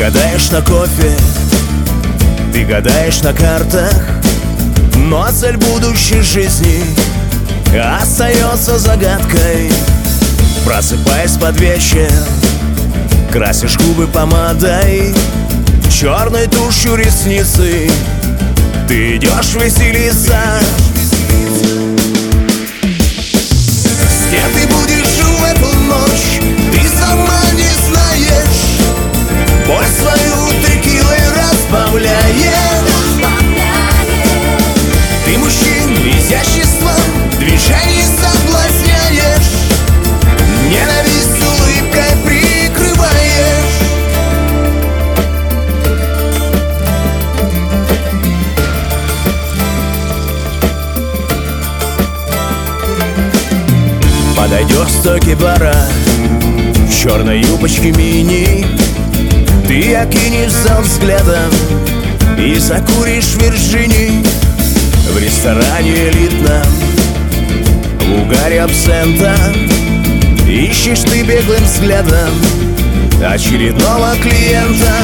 гадаешь на кофе, ты гадаешь на картах, но цель будущей жизни остается загадкой. Просыпаясь под вечер, красишь губы помадой, черной тушью ресницы ты идешь веселиться. С кем ты будешь в эту ночь, ты сама не знаешь. Боль свою текилой разбавляешь. Ты мужчин изяществом движений соблазняешь, ненависть улыбкой прикрываешь. Подойдешь к стойке бара в черной юбочке мини, ты окинешь зал взглядом и закуришь Вирджини. В ресторане элитном, в угаре абсента, ищешь ты беглым взглядом очередного клиента.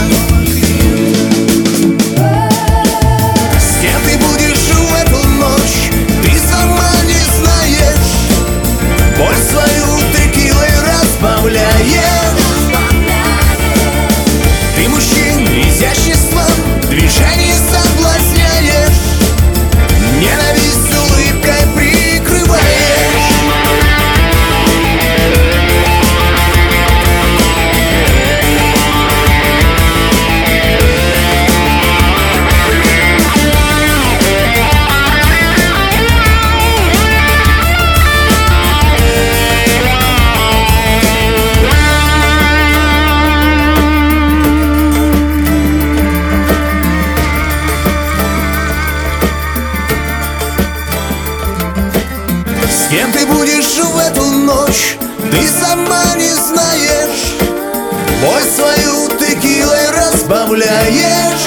С кем ты будешь в эту ночь, ты сама не знаешь. Боль свою текилой разбавляешь. Ты мужчин изяществом движений соблазняешь, ненависть улыбкой прикрываешь. С кем ты будешь в эту ночь, ты сама не знаешь. Боль свою текилой разбавляешь.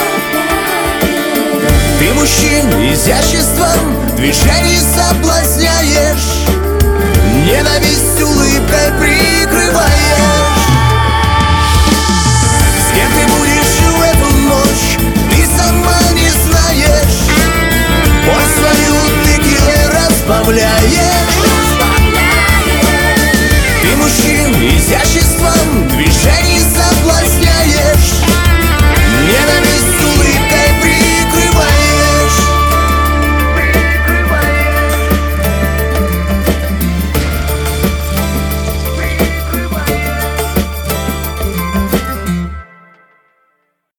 Ты мужчин изяществом движений соблазняешь, ненависть улыбкой прикрываешь. С кем ты будешь в эту ночь, ты сама не знаешь. Боль свою текилой разбавляешь.